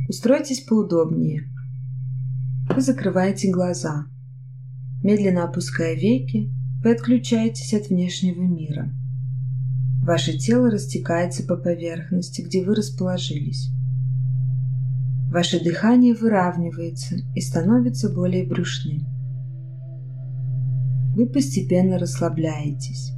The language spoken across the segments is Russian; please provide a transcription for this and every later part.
Устройтесь поудобнее. Вы закрываете глаза. Медленно опуская веки, вы отключаетесь от внешнего мира. Ваше тело растекается по поверхности, где вы расположились. Ваше дыхание выравнивается и становится более брюшным. Вы постепенно расслабляетесь.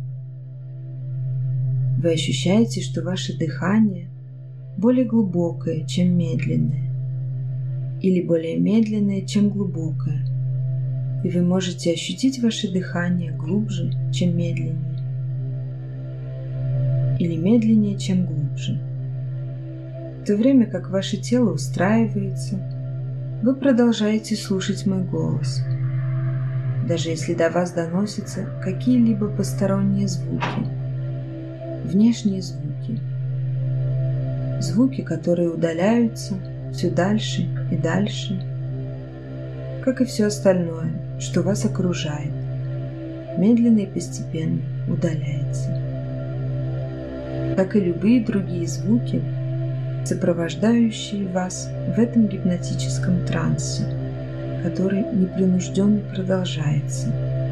Вы ощущаете, что ваше дыхание более глубокое, чем медленное, или более медленное, чем глубокое, и вы можете ощутить ваше дыхание глубже, чем медленнее, или медленнее, чем глубже. В то время как ваше тело устраивается, вы продолжаете слушать мой голос, даже если до вас доносятся какие-либо посторонние звуки, внешние звуки, звуки, которые удаляются все дальше и дальше, как и все остальное, что вас окружает, медленно и постепенно удаляется. Как и любые другие звуки, сопровождающие вас в этом гипнотическом трансе, который непринужденно продолжается.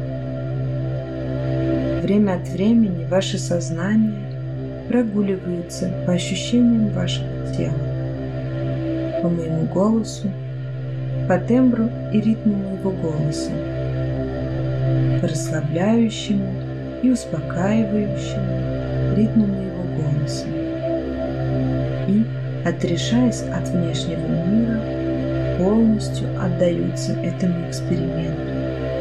Время от времени ваше сознание прогуливается по ощущениям вашего тела, по моему голосу, по тембру и ритму моего голоса, по расслабляющему и успокаивающему ритму моего голоса. И, отрешаясь от внешнего мира, полностью отдаются этому эксперименту.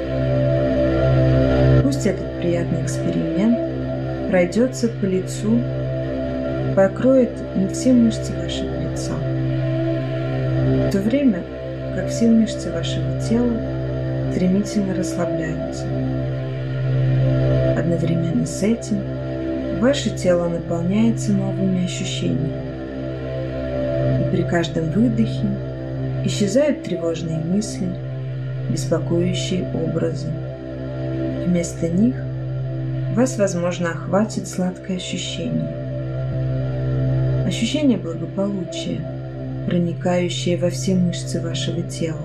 Пусть этот приятный эксперимент пройдется по лицу, покроет не все мышцы вашего лица, в то время как все мышцы вашего тела стремительно расслабляются. Одновременно с этим ваше тело наполняется новыми ощущениями, и при каждом выдохе исчезают тревожные мысли, беспокоящие образы. Вместо них вас, возможно, охватит сладкое ощущение. Ощущение благополучия, проникающее во все мышцы вашего тела.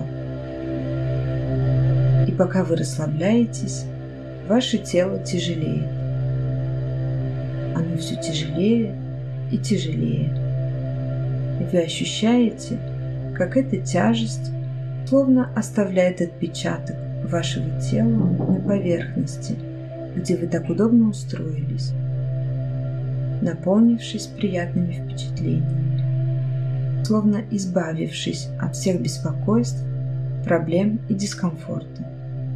И пока вы расслабляетесь, ваше тело тяжелеет. Оно все тяжелее и тяжелее. И вы ощущаете, как эта тяжесть словно оставляет отпечаток вашего тела на поверхности, где вы так удобно устроились, наполнившись приятными впечатлениями, словно избавившись от всех беспокойств, проблем и дискомфорта.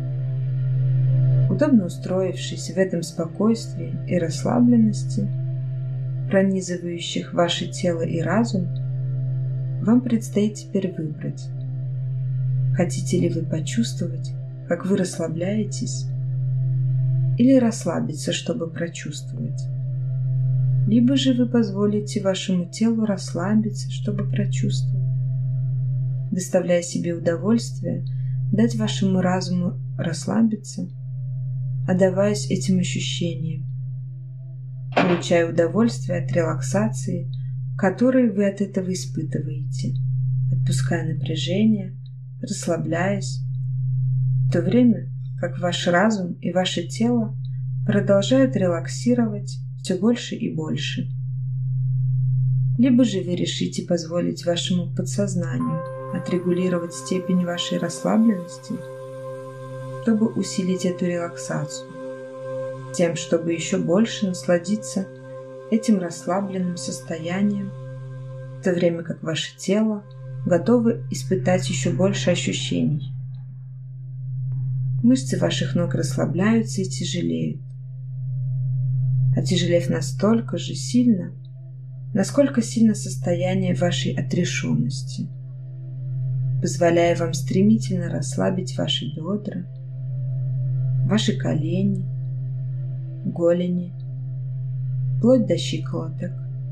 Удобно устроившись в этом спокойствии и расслабленности, пронизывающих ваше тело и разум, вам предстоит теперь выбрать, хотите ли вы почувствовать, как вы расслабляетесь, или расслабиться, чтобы прочувствовать. Либо же вы позволите вашему телу расслабиться, чтобы прочувствовать, доставляя себе удовольствие, дать вашему разуму расслабиться, отдаваясь этим ощущениям, получая удовольствие от релаксации, которую вы от этого испытываете, отпуская напряжение, расслабляясь, в то время как ваш разум и ваше тело продолжают релаксировать все больше и больше. Либо же вы решите позволить вашему подсознанию отрегулировать степень вашей расслабленности, чтобы усилить эту релаксацию, тем, чтобы еще больше насладиться этим расслабленным состоянием, в то время как ваше тело готово испытать еще больше ощущений. Мышцы ваших ног расслабляются и тяжелеют, отяжелев настолько же сильно, насколько сильно состояние вашей отрешенности, позволяя вам стремительно расслабить ваши бедра, ваши колени, голени, вплоть до щиколоток,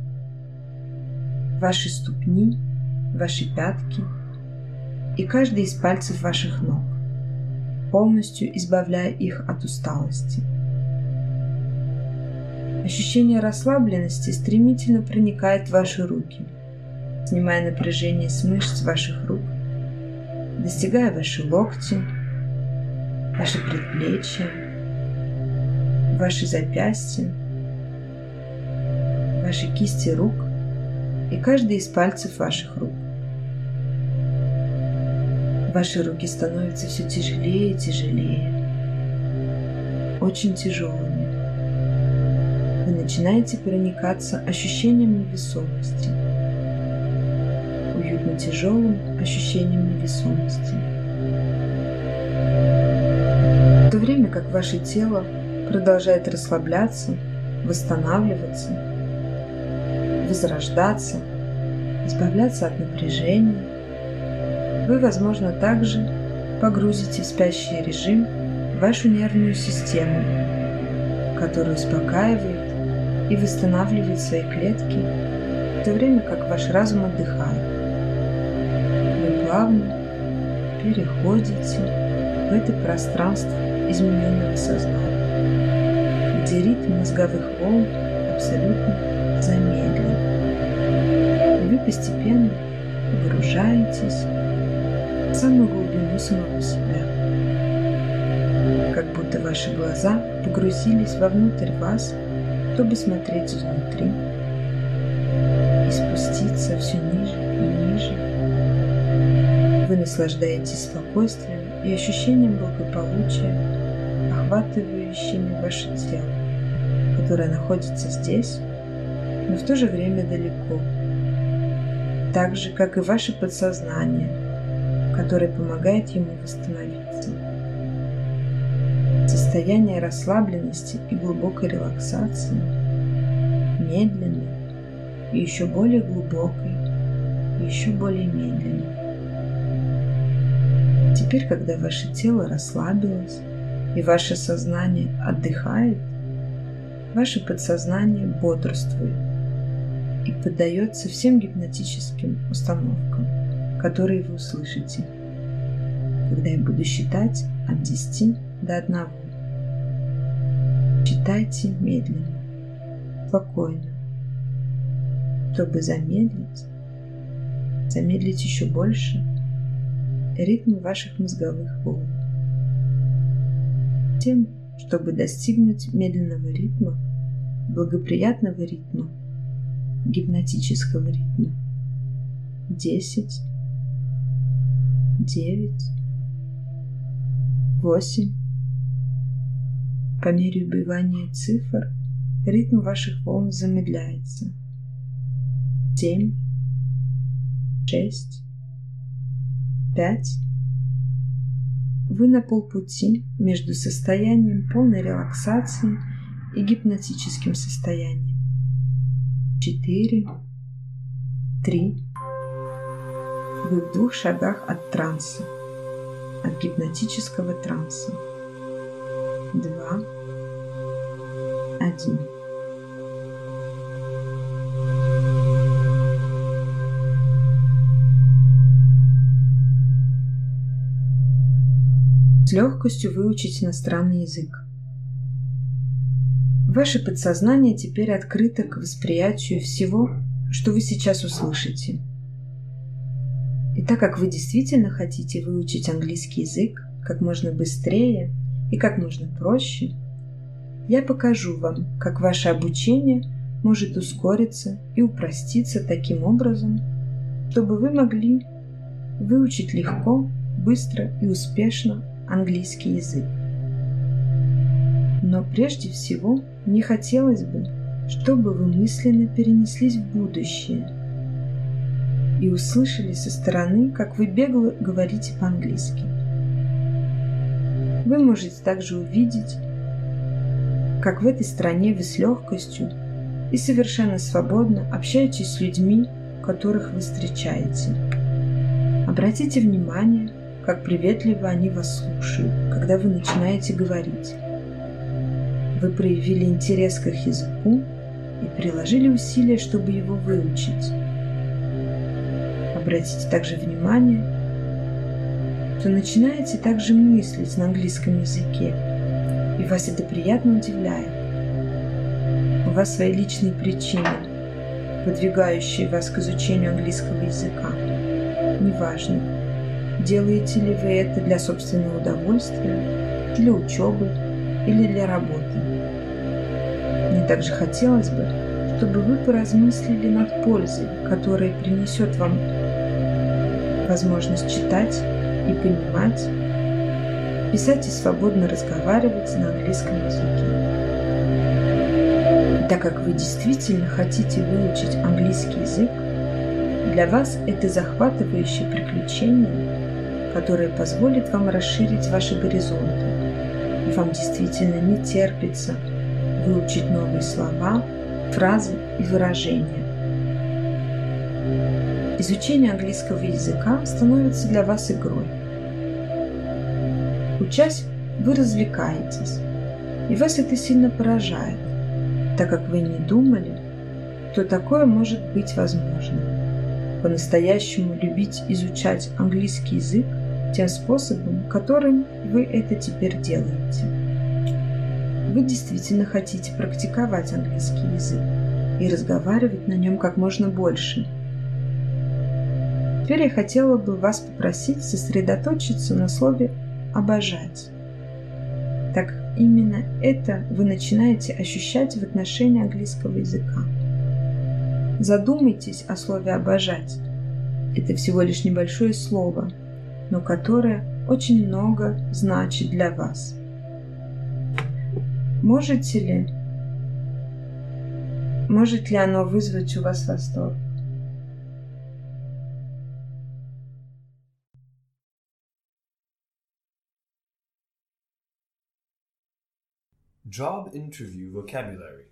ваши ступни, ваши пятки и каждый из пальцев ваших ног, полностью избавляя их от усталости. Ощущение расслабленности стремительно проникает в ваши руки, снимая напряжение с мышц ваших рук, достигая ваши локти, ваши предплечья, ваши запястья, ваши кисти рук и каждый из пальцев ваших рук. Ваши руки становятся все тяжелее и тяжелее, очень тяжелыми. Вы начинаете проникаться ощущением невесомости, уютно тяжелым ощущением невесомости. В то время как ваше тело продолжает расслабляться, восстанавливаться, возрождаться, избавляться от напряжения, вы, возможно, также погрузите в спящий режим вашу нервную систему, которая успокаивает и восстанавливает свои клетки, в то время как ваш разум отдыхает. Вы плавно переходите в это пространство измененного сознания, где ритм мозговых волн абсолютно замедлен. И вы постепенно погружаетесь в самую глубину самого себя, как будто ваши глаза погрузились вовнутрь вас, чтобы смотреть изнутри и спуститься все ниже и ниже. Вы наслаждаетесь спокойствием и ощущением благополучия, охватывающими ваше тело, которое находится здесь, но в то же время далеко, так же, как и ваше подсознание, которое помогает ему восстановиться. Состояние расслабленности и глубокой релаксации, медленной и еще более глубокой, и еще более медленной. Теперь, когда ваше тело расслабилось и ваше сознание отдыхает, ваше подсознание бодрствует и поддается всем гипнотическим установкам, которые вы услышите, когда я буду считать от 10 до 1. Считайте медленно, спокойно, чтобы замедлить еще больше ритм ваших мозговых волн. Тем, чтобы достигнуть медленного ритма, благоприятного ритма, гипнотического ритма. 10, 9, 8. По мере убывания цифр ритм ваших волн замедляется. 7, 6, 5. Вы на полпути между состоянием полной релаксации и гипнотическим состоянием. 4, 3. Вы в 2 шагах от транса, от гипнотического транса. 2, 1. С легкостью выучить иностранный язык. Ваше подсознание теперь открыто к восприятию всего, что вы сейчас услышите. И так как вы действительно хотите выучить английский язык как можно быстрее и как можно проще, я покажу вам, как ваше обучение может ускориться и упроститься таким образом, чтобы вы могли выучить легко, быстро и успешно английский язык. Но прежде всего мне хотелось бы, чтобы вы мысленно перенеслись в будущее и услышали со стороны, как вы бегло говорите по-английски. Вы можете также увидеть, как в этой стране вы с легкостью и совершенно свободно общаетесь с людьми, которых вы встречаете. Обратите внимание, как приветливо они вас слушают, когда вы начинаете говорить. Вы проявили интерес к их языку и приложили усилия, чтобы его выучить. Обратите также внимание, что начинаете также мыслить на английском языке, и вас это приятно удивляет. У вас свои личные причины, подвигающие вас к изучению английского языка. Неважно, делаете ли вы это для собственного удовольствия, для учебы или для работы. Мне также хотелось бы, чтобы вы поразмыслили над пользой, которая принесет вам возможность читать и понимать, писать и свободно разговаривать на английском языке. И так как вы действительно хотите выучить английский язык, для вас это захватывающее приключение, которое позволит вам расширить ваши горизонты, и вам действительно не терпится выучить новые слова, фразы и выражения. Изучение английского языка становится для вас игрой. Учась, вы развлекаетесь, и вас это сильно поражает, так как вы не думали, что такое может быть возможно. По-настоящему любить изучать английский язык тем способом, которым вы это теперь делаете. Вы действительно хотите практиковать английский язык и разговаривать на нем как можно больше. Теперь я хотела бы вас попросить сосредоточиться на слове «обожать». Так именно это вы начинаете ощущать в отношении английского языка. Задумайтесь о слове «обожать». Это всего лишь небольшое слово, но которое очень много значит для вас. Может ли оно вызвать у вас восторг? Job interview vocabulary.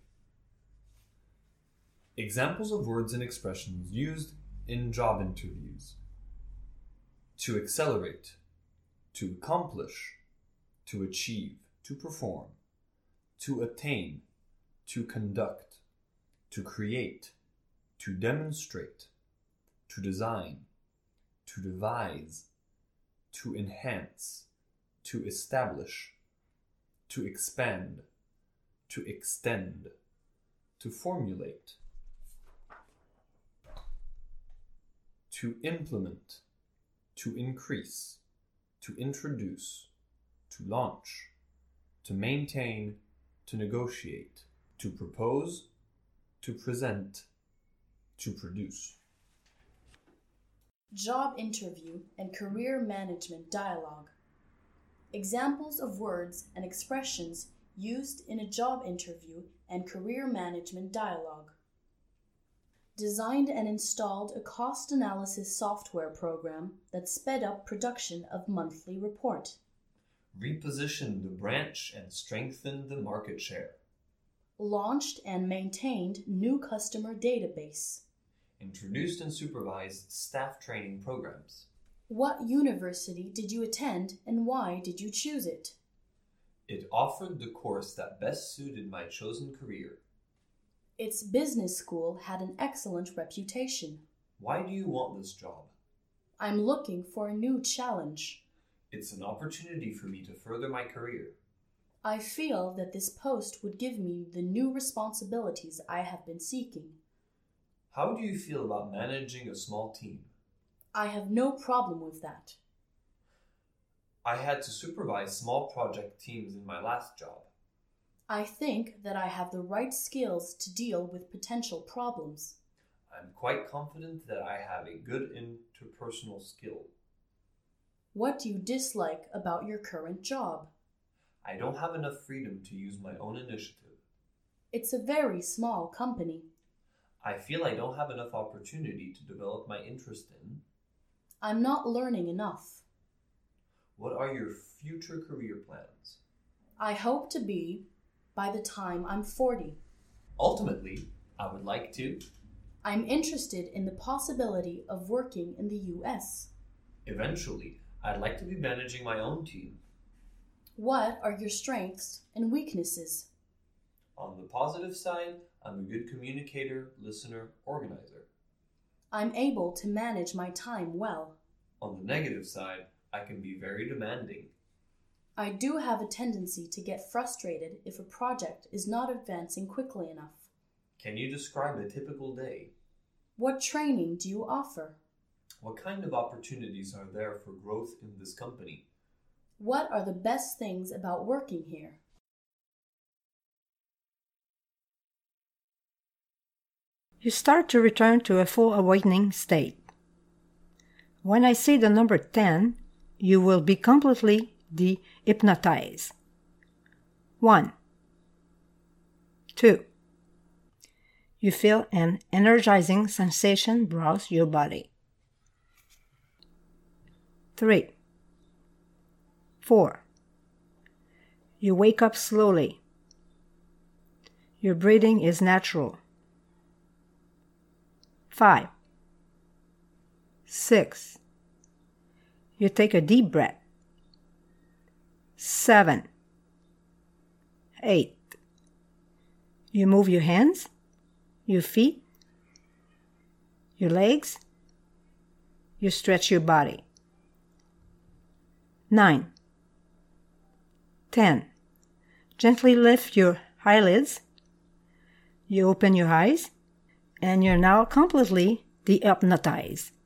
Examples of words and expressions used in job interviews. To accelerate, to accomplish, to achieve, to perform, to attain, to conduct, to create, to demonstrate, to design, to devise, to enhance, to establish, to expand, to extend, to formulate, to implement, to increase, to introduce, to launch, to maintain, to negotiate, to propose, to present, to produce. Job interview and career management dialogue. Examples of words and expressions used in a job interview and career management dialogue. Designed and installed a cost analysis software program that sped up production of monthly report. Repositioned the branch and strengthened the market share. Launched and maintained new customer database. Introduced and supervised staff training programs. What university did you attend and why did you choose it? It offered the course that best suited my chosen career. Its business school had an excellent reputation. Why do you want this job? I'm looking for a new challenge. It's an opportunity for me to further my career. I feel that this post would give me the new responsibilities I have been seeking. How do you feel about managing a small team? I have no problem with that. I had to supervise small project teams in my last job. I think that I have the right skills to deal with potential problems. I'm quite confident that I have a good interpersonal skill. What do you dislike about your current job? I don't have enough freedom to use my own initiative. It's a very small company. I feel I don't have enough opportunity to develop my interest in. I'm not learning enough. What are your future career plans? I hope to be by the time I'm 40. Ultimately, I would like to. I'm interested in the possibility of working in the US. Eventually, I'd like to be managing my own team. What are your strengths and weaknesses? On the positive side, I'm a good communicator, listener, organizer. I'm able to manage my time well. On the negative side, I can be very demanding. I do have a tendency to get frustrated if a project is not advancing quickly enough. Can you describe a typical day? What training do you offer? What kind of opportunities are there for growth in this company? What are the best things about working here? You start to return to a full awakening state. When I say the number 10, you will be completely de-hypnotized. 1, 2. You feel an energizing sensation browse your body. 3, 4. You wake up slowly. Your breathing is natural. 5, 6. You take a deep breath. 7, 8. You move your hands, your feet, your legs. You stretch your body. 9, 10. Gently lift your eyelids. You open your eyes, and you're now completely de-hypnotized.